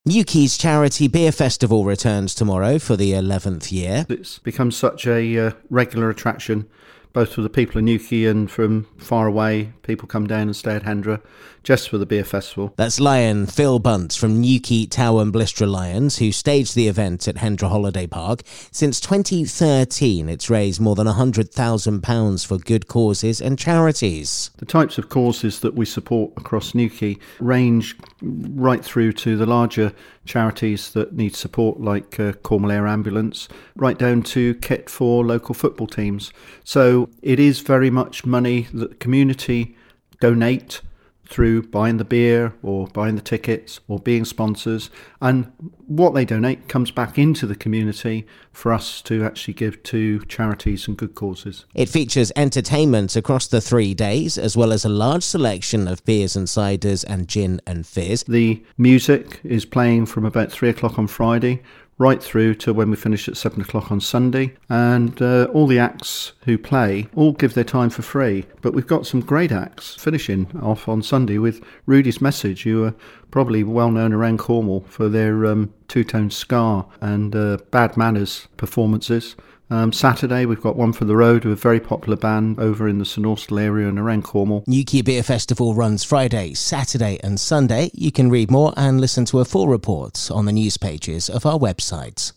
Newquay's charity beer festival returns tomorrow for the 11th year. It's become such a regular attraction, both for the people in Newquay and from far away. People come down and stay at Hendra just for the beer festival. That's Lion Phil Bunce from Newquay Tower and Blister Lions, who staged the event at Hendra Holiday Park. Since 2013, it's raised more than £100,000 for good causes and charities. The types of causes that we support across Newquay range right through to the larger charities that need support, like Cornwall Air Ambulance, right down to kit for local football teams. So it is very much money that the community donate through buying the beer or buying the tickets or being sponsors, and what they donate comes back into the community for us to actually give to charities and good causes. It features entertainment across the 3 days, as well as a large selection of beers and ciders and gin and fizz. The music is playing from about 3 o'clock on Friday right through to when we finish at 7 o'clock on Sunday, and all the acts who play all give their time for free. But we've got some great acts finishing off on Sunday with Rudy's Message, who are probably well known around Cornwall for their two-tone ska and Bad Manners performances. Saturday we've got One for the Road, a very popular band over in the St Austell area and around Cornwall. Newquay Beer Festival runs Friday, Saturday and Sunday. You can read more and listen to a full report on the news pages of our website.